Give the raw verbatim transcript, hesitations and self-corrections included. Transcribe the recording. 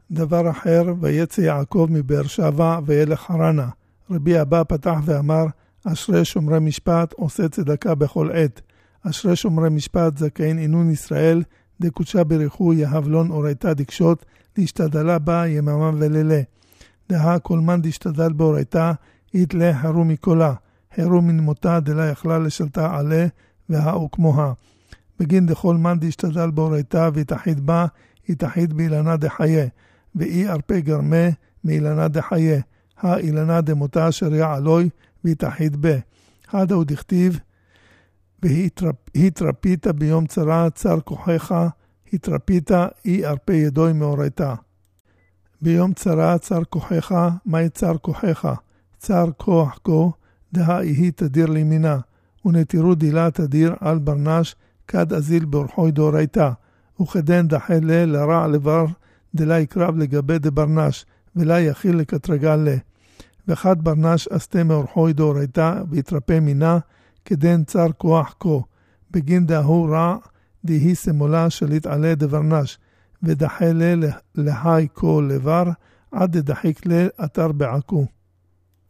דבר אחר, ויצא יעקב מבאר שבע וילך חרנה. רבי אבא פתח ואמר, אשרי שומרי משפט עושה צדקה בכל עת. אשרי שומרי משפט זכאין עינון ישראל, דקודשה בריחו יהבלון אורייתא דקשות, להשתדלה בה יממה ולילה. דהה כל מן דשתדל באורייתא, יתלה הרו מקולה. הרו מן מותה דלה יכלה לשלטה עלה, והאו כמוה. בגין דכל מן דשתדל באורייתא, ויתחיד בה, יתחיד באילנה דחיה. ואי ארפי גרמה מאילנה דחיה. האילנה דמותה אשר יעלוי, ויתחיד בה. הדאו דכתיב, והתרפית ביום צרה צר כוחך, התרפית אי ארפי ידוי מאורייתא. ביום צרה צר כוחך, מהי צר כוחך? צר כוח כה, דהאי תדיר לימינה, ונתירו דילה תדיר על ברנש, כד אזיל באורחוי דאורייתא, וכדן דחלה לרע לבר, דלה יקרב לגבי דברנש, ולה יכיל לקטרגל לה. וחד ברנש אסתה מאורחוי דאורייתא, ויתרפא מינה, כדן צר כוח כה, בגין דהו רע, דהי סמולה שליט עלה דברנש, ודחלה להי כה לבר, עד דחיק לה אתר בעקו.